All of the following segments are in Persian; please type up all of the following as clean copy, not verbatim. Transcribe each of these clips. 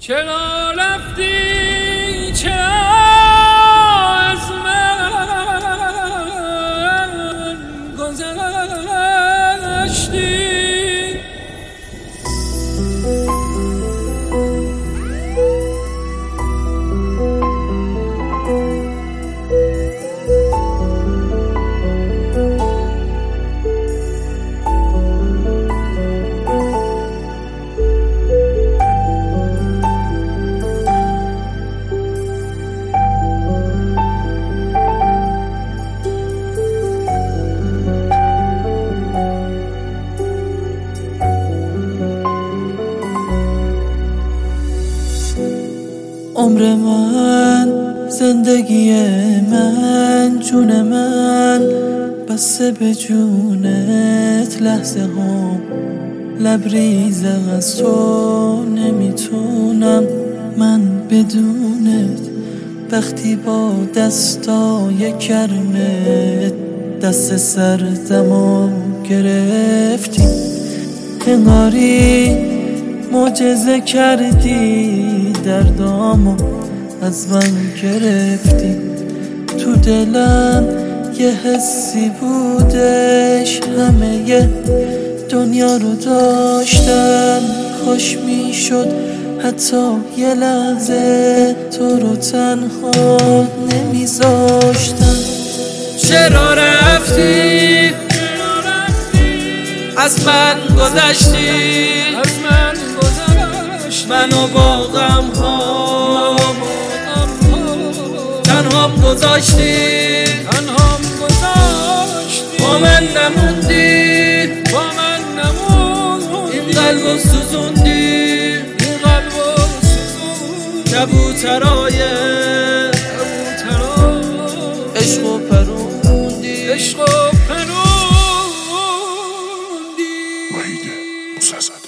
چرا رفتی، چرا از من گذشتی؟ عمر من، زندگی من، جون من بسته به جونت. لحظه ها لبریزم از تو، نمیتونم من بدونت. وقتی با دستای گرمت دست سردمو گرفتی، انگاری معجزه کردی، دردامو از من گرفتی. تو دلم یه حسی بودش، همه یه دنیا رو داشتم. کاش میشد حتی یه لحظه تو رو تنها نمیذاشتم. چرا رفتی، از من گذشتی، منو با غم ها تنهام گذاشتی، با من نموندی، این قلبو سوزوندی، کبوترای عشقو پروندی. وحید موسی‌زاده.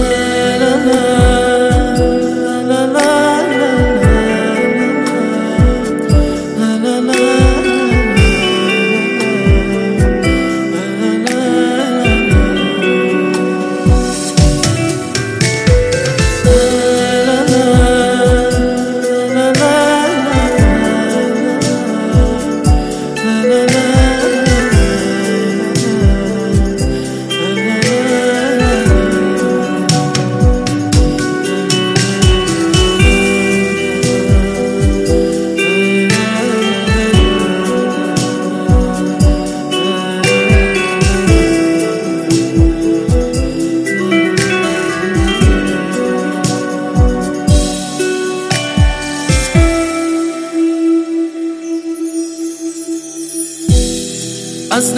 از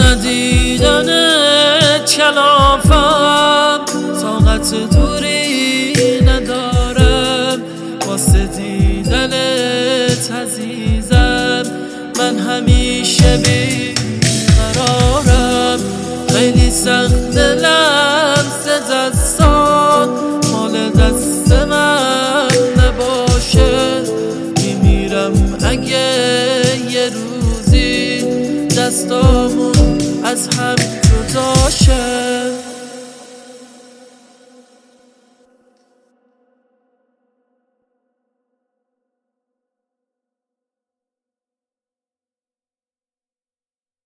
ندیدن کلافم طاقت دوری ندارم، واسه دیدنت عزیزم من همیشه بیقرارم. خیلی سخت لمس دستات مال دست من نباشه، میمیرم اگه یه روزی دستامون از هم جدا شه.